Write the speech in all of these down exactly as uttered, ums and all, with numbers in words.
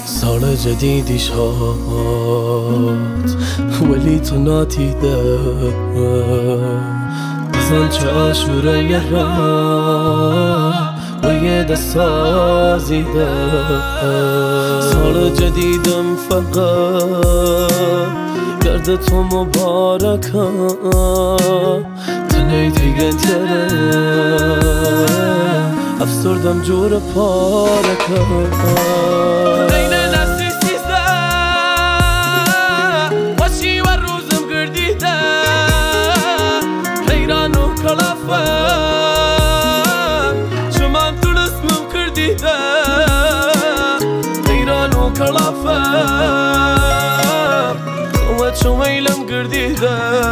سال جدیدی شاد ولی تو نادیده، بزن چه عاشوره یه راه و یه دست آزیده. سال جدیدم فقط گرد تو مبارکه، تنهی دیگه تره افسردم جور پارکه. بین نسلی سیزده باشی و روزم گردیده، حیران و کلافم شمان تو رسمم کردیده، حیران و کلافم قوت شمیلم گردیده.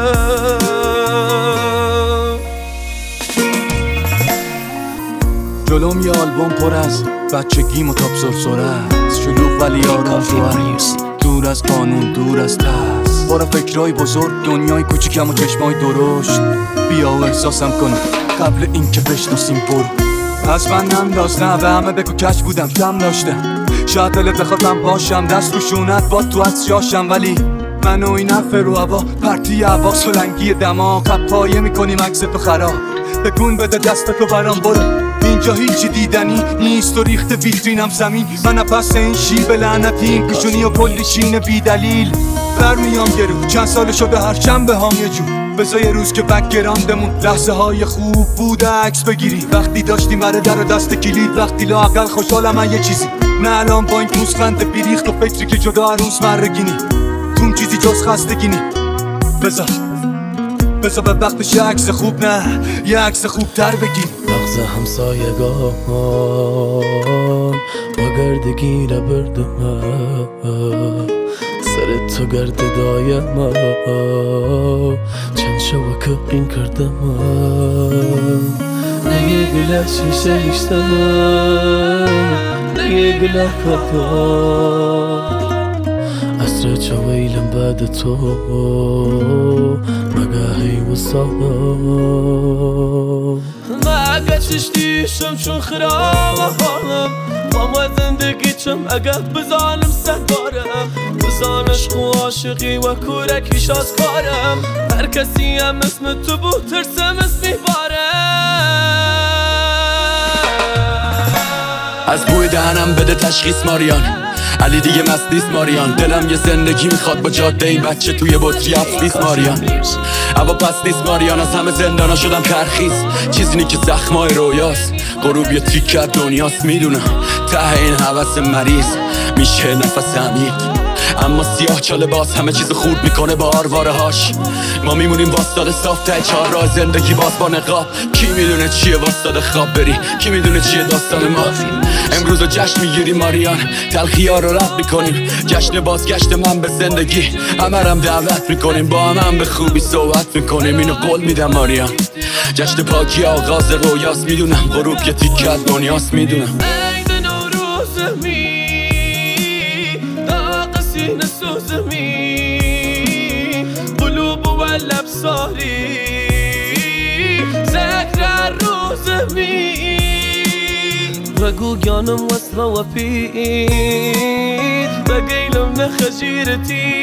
جلوم یه آلبوم پر از بچگیم و تاب سرسره است، شلوغ ولی آرام تو هست، دور از قانون دور از ترس، بارا فکرهای بزرگ دنیای کوچیکم و چشمای درشت. بیا و احساسم کنم قبل این که بشناسیم برو. از من ننداز نه به همه بگو کش بودم کم داشتم، شاید دلت بخوادم باشم دست رو شونت با تو از جاشم، ولی من و این نفر رو هوا پرتی هوا سلنگی دماغ قپایه میکنیم عکس تو خراب. تکون بده دست تو برام برو، اینجا هیچی دیدنی نیست و ریخت ویترینم زمین. من پس این شیب لعنتی این پیشونی و کلی شین بی دلیل برمیام گرو. چند سال شده هر شنبه هام یه جو، بذار یه روز که بک گراندمون لحظه های خوب بوده عکس بگیری، وقتی داشتی مره در و دست کلید، وقتی لااقل خوشحالم من یه چیزی نه الان با این پوزخند بیریخت و فکری که جدا عروس مرگینی تون چیزی جز خستگینی. بذار بذار به وقتش یه عکس خوب نه یه عکس خوب تر بگیر. مغز همسایگان با گردگی نبردم، سر تو گرد دایم چند شو که این کردم. نه یه گله شیشه ایشتم نه یه گله کتا عصر چویلم بعد تو مگاهی و صاحب مگه چشتیشم چون خرام حالم با زندگی چم اگه بزانم سهدارم، بزانش خو عاشقی و کورکیش از کارم. هر کسی هم اسم تو بود ترسم اسمی بارم. از بوی دهنم بده تشخیص ماریان، علی دیگه مست نیست ماریان. دلم یه زندگی میخواد با جاده این بچه توی بطری افسیس ماریان. اما پس نیست ماریان، از همه زندانا شدم ترخیص، چیزی نی که زخمای رویاست، غروب یه تیکه دنیاست. میدونم ته این حوث مریض میشه نفس عمیق، اما سیاه چاله باز همه چیز خورد میکنه با آرواره هاش. ما میمونیم واسطاده صاف ته چهار راه زندگی باز با نقاب. کی میدونه چیه واسطاده خواب بری، کی میدونه چیه داستان ما. امروز رو جشن میگیریم ماریان، تلخی ها رو رد میکنیم، جشن بازگشت من به زندگی. همه رم دعوت میکنیم، با هم هم به خوبی صحبت میکنیم، اینو قول میدم ماریان. جشن پاکی آغاز رویاست، میدونم غروب یه تیکه از دنیاست. میدونم نسوزمي قلوب والابصاري ذكرى الروزمي رقو جانم وصلة وفيد بقيلم نخجيرتي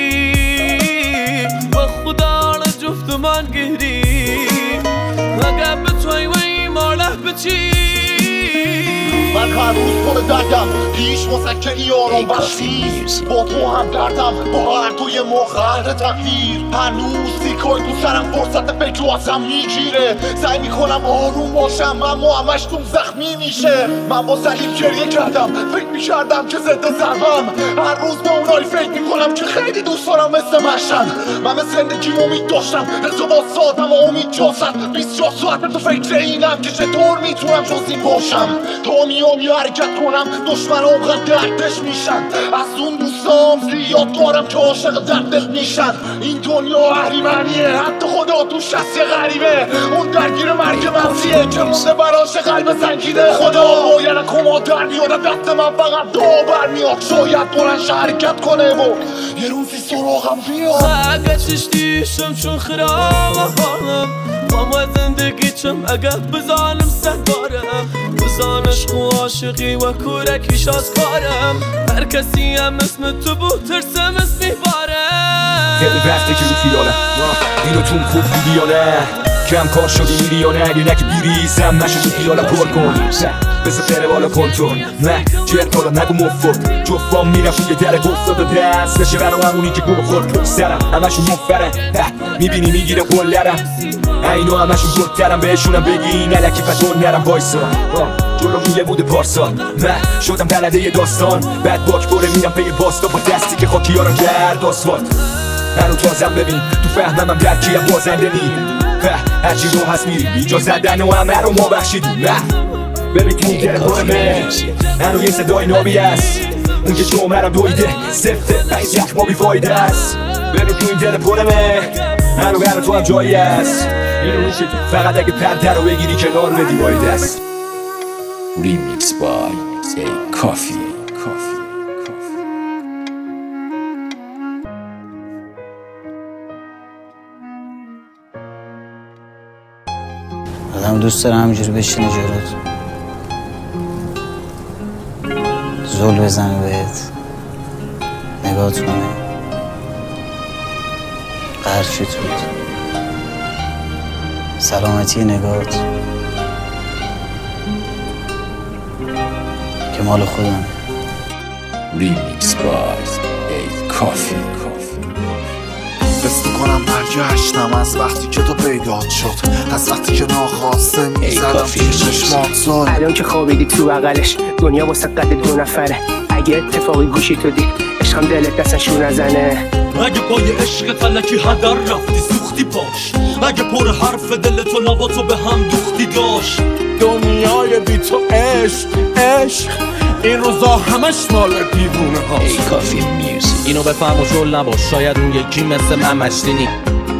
وخدا لجفت من قهري وقابت وي وي ماله بتي. من هر روز پر دردم پیش مسکنی آرام بخشیست، با تو هم دردم با هر توی مخر تقدیر. هنوز تیکای تو سرم فرصت فکر رو ازم میگیره، سعی میکنم آروم باشم اما همش توم زخمی میشه. من با سلیم گریه کردم، فکر میکردم که ضد ضربم، هر روز با اونایی فکر میکنم که خیلی دوست دارم مثل مشن. من به زندگی امید داشتم، ارتباط سادم و امید جاست، بیست و چهار ساعت تو فکر اینم که چطور میتونم جز این باشم. تا میام یه حرکت کنم دشمن اونقدر دردش میشن، از اون دوستام زیاد دارم که عاشق دردت میشن. این دنیا اهریمنیه، حتی خدا توش هست یه غریبه، اون درگیر مرگ مغزیه که مونده براش قلب سنگیده. خدا باید کما در میاد دست من فقط دو برمیاد، شاید بلنش حرکت کنه و یه روزی سراغم بیاد. اگه چشتیشم چون خرام حالم با زندگی چم اگه بزانم سهدارم، بزانش خو عاشقی و کورکیش از کارم هر کسی هم اسم تو بود ترسم اسم میبارم خیلی وقته که رو خیالم اینو تون خوب دیدی یا نه کم کار شدی میری یا نه اگه نکه بیریزم نشو تو خیالم پر کن بزا بره بالا کنتون نه جرد کارا نگو مفت جفام میرم توی در گفت به دست نشه برا همونی که گوه خورد پشت سرم همشون مفرن میبینی میگیره قلرم اینو همشون زودترم بهشونم بگی نلکی فتون نرم وایسا جلو میله بوده پارسال من شدم بلده یه داستان بعد باک بره میرم پی باستا با دستی که خاکی ها رو کرد آسفالت هنو تازم ببین تو فهمم درکیم بازنده نی هرچی رو هست میری ایجا زدن و همه رو ما بخشیدیم ببین تو این دل پرمه هنو یه صدای نابی هست اون که جمعرم دویده سفته بگید یک ما بیفایده است ببین تو این دل پرمه هنو هنو تو هم جایی هست اینو میشه فقط اگه پرده رو بگیری کنار بدی باید است Remix by A Coffee. Coffee. آدم دوست داره همینجوری بشینه جلوت زل بزنه بهت نگاهت کنه قرشت بود سلامتی نگاهت که مال خودم Remix by A Coffee. حس میکنم برگشتم از وقتی که تو پیدات شد از وقتی که ناخواسته میزدم توی چشمات زل الان که خوابیدی تو بغلش دنیا واسه قد دو نفره اگه اتفاقی گوشی تو دید عشقم دلت دستشو نزنه اگه پای عشق فلکی هدر رفتی سوختی پاش اگه پر حرف دل تو نوا تو به هم دوختی داشت دنیای بی تو عشق عشق این روزا همش مال دیوونه هاست A Coffee Music. اینو بفهم و جل نباش شاید اون یکی مثل من مشتینی